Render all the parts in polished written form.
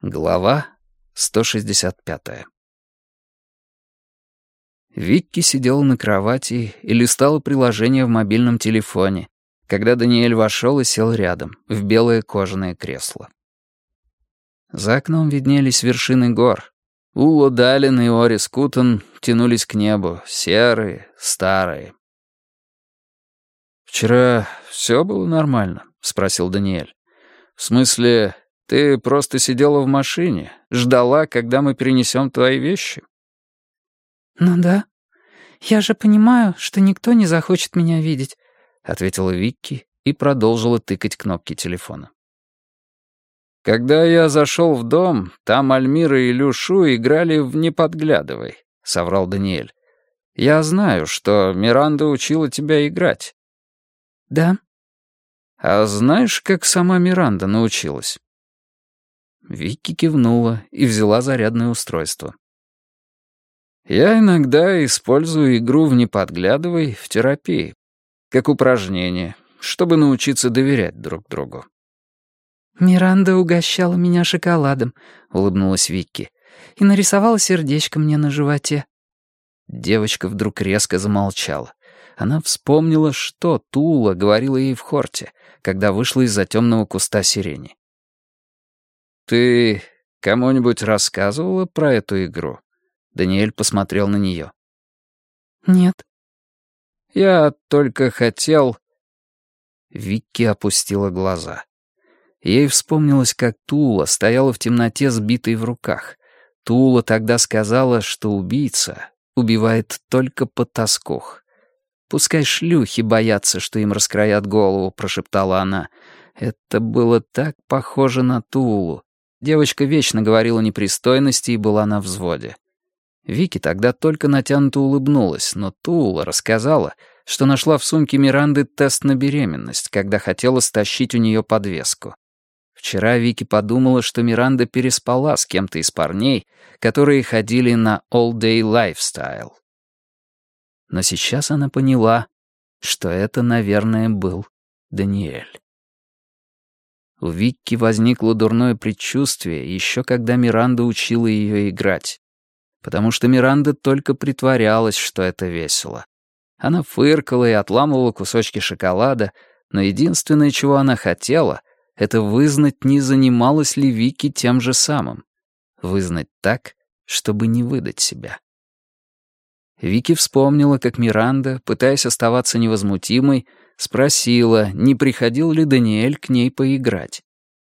Глава 165. Викки сидела на кровати и листала приложение в мобильном телефоне, когда Даниэль вошел и сел рядом, в белое кожаное кресло. За окном виднелись вершины гор. Уло-Далин и Орис-Кутен тянулись к небу, серые, старые. «Вчера все было нормально?» — спросил Даниэль. «В смысле, ты просто сидела в машине, ждала, когда мы перенесем твои вещи?» «Ну да. Я же понимаю, что никто не захочет меня видеть», — ответила Викки и продолжила тыкать кнопки телефона. «Когда я зашел в дом, там Альмира и Люшу играли в «Не подглядывай», — соврал Даниэль. «Я знаю, что Миранда учила тебя играть». «Да». «А знаешь, как сама Миранда научилась?» Викки кивнула и взяла зарядное устройство. «Я иногда использую игру в «Не подглядывай» в терапии, как упражнение, чтобы научиться доверять друг другу». «Миранда угощала меня шоколадом», — улыбнулась Викки, «и нарисовала сердечко мне на животе». Девочка вдруг резко замолчала. Она вспомнила, что Тула говорила ей в хорте, когда вышла из-за темного куста сирени. «Ты кому-нибудь рассказывала про эту игру?» Даниэль посмотрел на нее. «Нет». «Я только хотел...» Викки опустила глаза. Ей вспомнилось, как Тула стояла в темноте с битой в руках. Тула тогда сказала, что убийца убивает только потаскух. «Пускай шлюхи боятся, что им раскроят голову», — прошептала она. Это было так похоже на Тулу. Девочка вечно говорила непристойности и была на взводе. Вики тогда только натянуто улыбнулась, но Тула рассказала, что нашла в сумке Миранды тест на беременность, когда хотела стащить у нее подвеску. Вчера Вики подумала, что Миранда переспала с кем-то из парней, которые ходили на all-day lifestyle. Но сейчас она поняла, что это, наверное, был Даниэль. У Викки возникло дурное предчувствие, еще когда Миранда учила ее играть. Потому что Миранда только притворялась, что это весело. Она фыркала и отламывала кусочки шоколада, но единственное, чего она хотела, это вызнать, не занималась ли Викки тем же самым. Вызнать так, чтобы не выдать себя. Викки вспомнила, как Миранда, пытаясь оставаться невозмутимой, спросила, не приходил ли Даниэль к ней поиграть.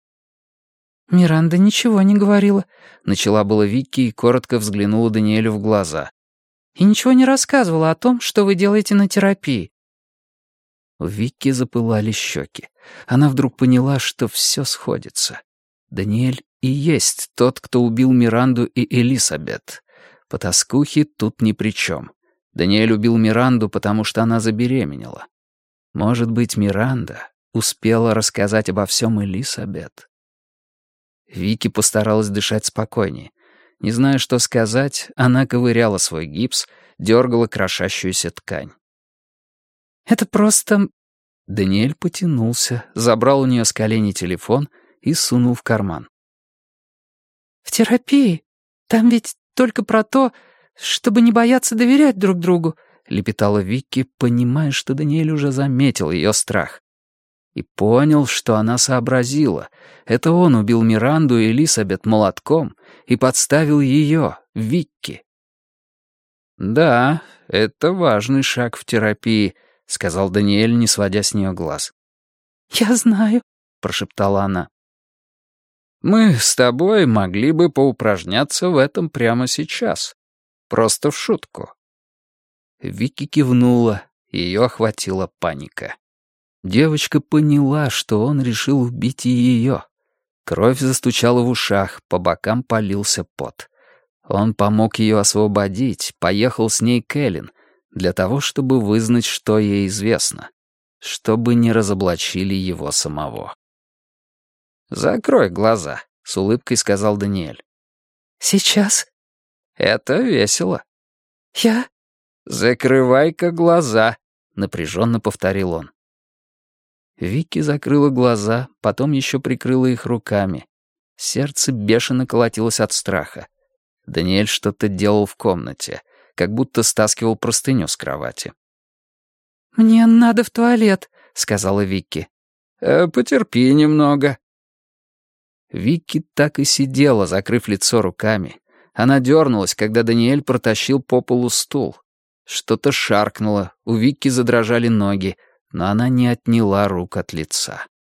«Миранда ничего не говорила», — начала была Викки и коротко взглянула Даниэлю в глаза. «И ничего не рассказывала о том, что вы делаете на терапии». У Викки запылали щеки. Она вдруг поняла, что все сходится. Даниэль и есть тот, кто убил Миранду и Элисабет. Потаскухи тут ни при чем. Даниэль убил Миранду, потому что она забеременела. Может быть, Миранда успела рассказать обо всем Элисабет. Викки постаралась дышать спокойнее. Не зная, что сказать, она ковыряла свой гипс, дергала крошащуюся ткань. «Это просто...» Даниэль потянулся, забрал у нее с коленей телефон и сунул в карман. «В терапии? Там ведь только про то, чтобы не бояться доверять друг другу», — лепетала Викки, понимая, что Даниэль уже заметил ее страх. И понял, что она сообразила. Это он убил Миранду и Элисабет молотком и подставил ее, Викки. «Да, это важный шаг в терапии», — сказал Даниэль, не сводя с нее глаз. «Я знаю», — прошептала она. «Мы с тобой могли бы поупражняться в этом прямо сейчас. Просто в шутку». Викки кивнула, ее охватила паника. Девочка поняла, что он решил убить и ее. Кровь застучала в ушах, по бокам полился пот. Он помог ее освободить, поехал с ней к Эллен, для того, чтобы вызнать, что ей известно, чтобы не разоблачили его самого. «Закрой глаза», — с улыбкой сказал Даниэль. «Сейчас?» «Это весело». «Я?» «Закрывай-ка глаза», — напряженно повторил он. Викки закрыла глаза, потом еще прикрыла их руками. Сердце бешено колотилось от страха. Даниэль что-то делал в комнате, как будто стаскивал простыню с кровати. «Мне надо в туалет», — сказала Викки. «Потерпи немного». Викки так и сидела, закрыв лицо руками. Она дернулась, когда Даниэль протащил по полу стул. Что-то шаркнуло, у Викки задрожали ноги, но она не отняла рук от лица.